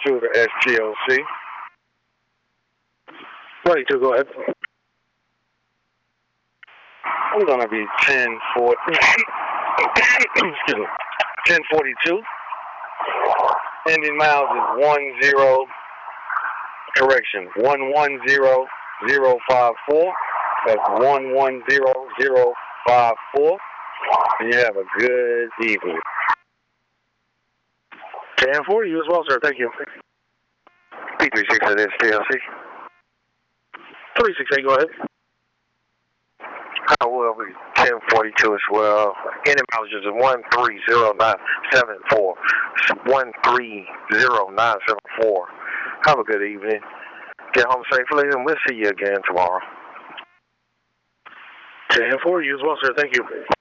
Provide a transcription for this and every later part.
to the STLC. Ready to go ahead. I'm going to be 1042. Ending miles is 110054. That's 110054. And you have a good evening. 10-4, you as well, sir. Thank you. P36 at STLC. 368, go ahead. I will be 1042 as well. Ending mileage is 130974. 130974. Have a good evening. Get home safely, and we'll see you again tomorrow. 10-4, you as well, sir. Thank you.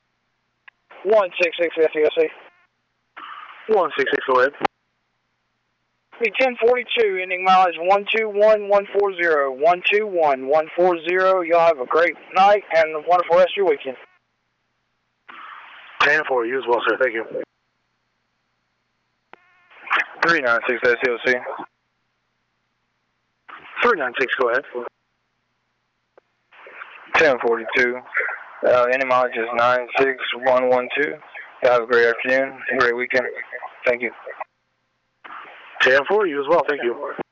166 STLC. 166, go ahead. Be 1042, ending mileage 121140. 121140. Y'all have a great night and a wonderful rest of your weekend. 10-4, you as well, sir. Thank you. 396 STLC. 396, go ahead. 1042. Ending mileage is 96112. Y'all have a great afternoon, a great weekend. Thank you. 10-4, you as well. Thank you.